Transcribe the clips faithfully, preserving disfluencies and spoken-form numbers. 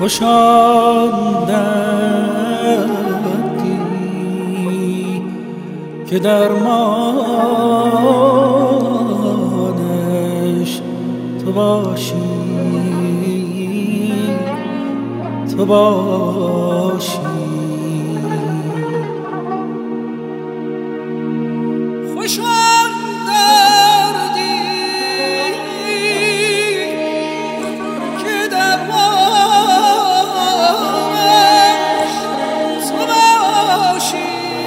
خوش آن دردی که درمانش تو باشی، تو باشی. خوش آن دردی که درمانش تو باشی،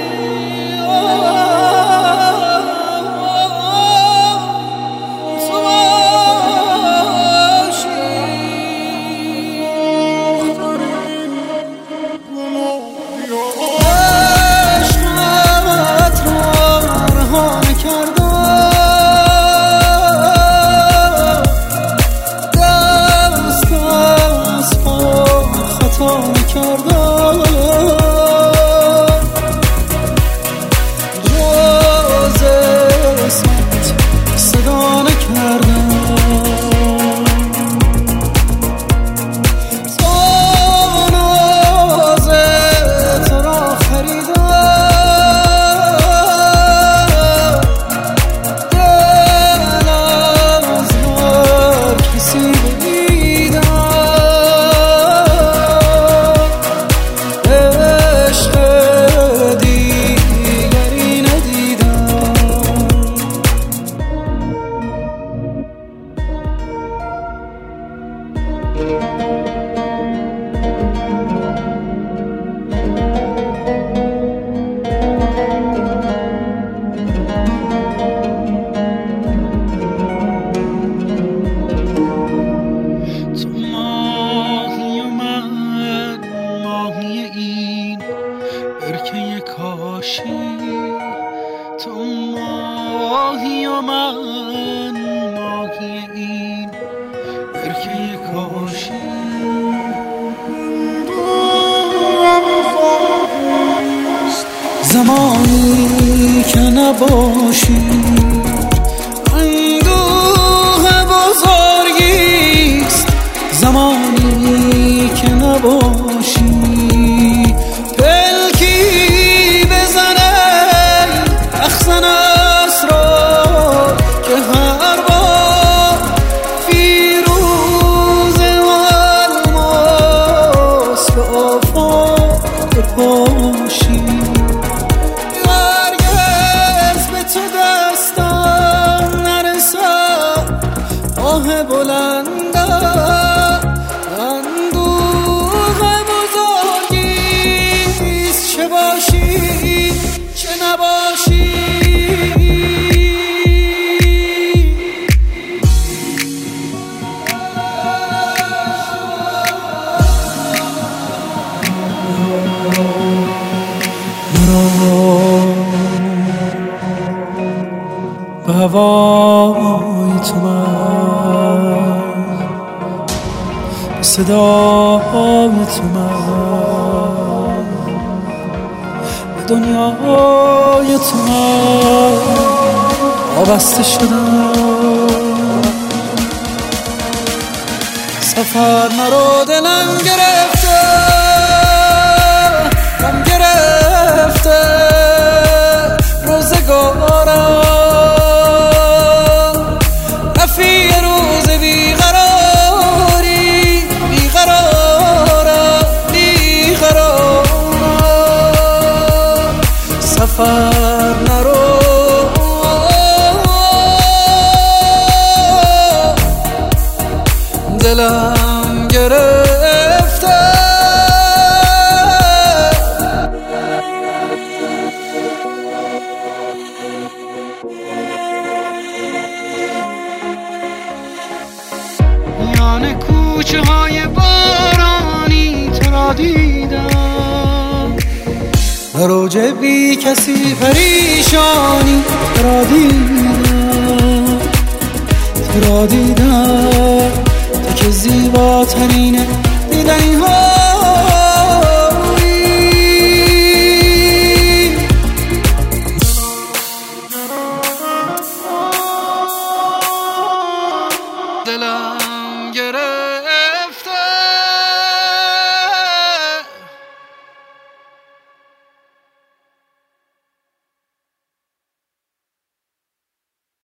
تو ماهی و من ماهی این برکه کاشی. زمانی که نباشی اندوه بزرگیست، زمانی که نباشی به هوای تو من، به صدای تو من، به دنیای تو من وابسته شدم. سفر مرا دلم گرفته، غم گرفته روزگارم، رفیق روز بیقراری، بیقرارم بیقرارم. سفر نرو دلم گرفته، میان کوچه های بارانی تو را دیدم، در اوج بی کسی پریشانی تو را دیدم، تو را دیدم تو که زیباترین دیدنی هایی. دلم گرفت